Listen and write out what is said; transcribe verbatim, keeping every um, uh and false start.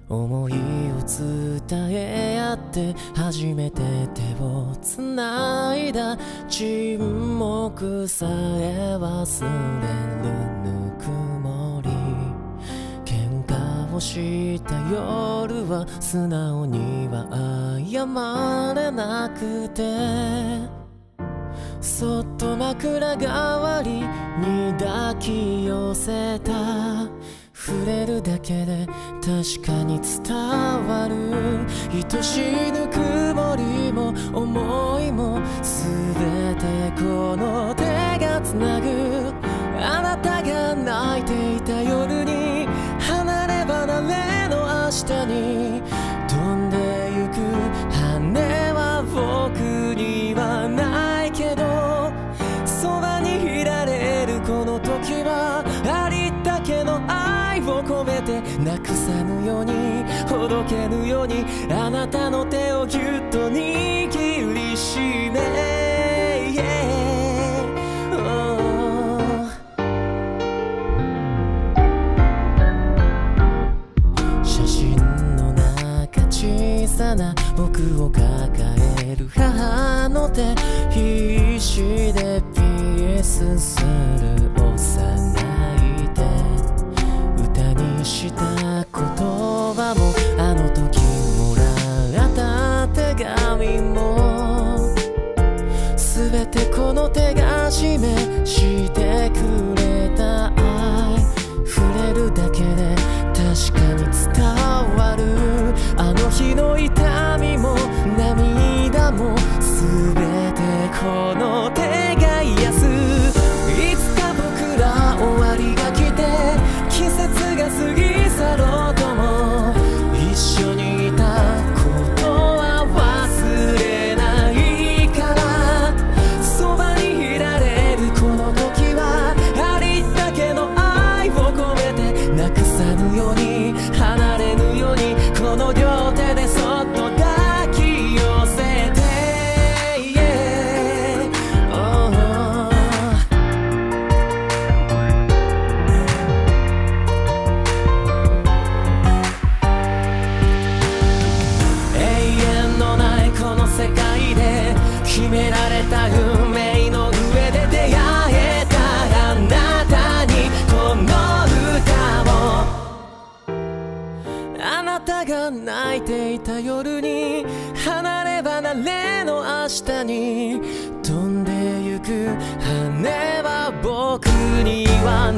思いを伝え合って初めて手をつないだ。沈黙さえ忘れるぬくもり。喧嘩をした夜は素直には謝れなくて、そっと枕代わりに抱き寄せた。触れるだけで確かに伝わる。愛しいぬくもりも思いも全てこの手がつなぐ。あなたが泣いていた夜に、離れ離れの明日に飛んでゆく羽は僕にはないけど、そばにいられるこの時はありったけの愛を込めて、なくさぬようにほどけぬようにあなたの手をぎゅっと握りしめ、yeah. oh. 写真の中小さな僕を抱える母の手、必死でピースする幼い手。歌にした言葉もあの時もらった手紙も、全てこの手が示してくれた愛。触れるだけで確かに伝わる。あの日の痛みも涙も全てこの手が癒す。いつか僕ら終わりが来て季節が過ぎ去ろうとも、一緒にいたことは忘れないから。そばにいられるこの時はありったけの愛を込めて、なくさぬように離れぬようにこの両手でそっと抱き寄せて、yeah. oh. 永遠のないこの世界で決められた運命の上で出会えたあなたにこの歌を。あなたが泣いていた夜に、離れ離れの明日に飛んでゆく羽は僕には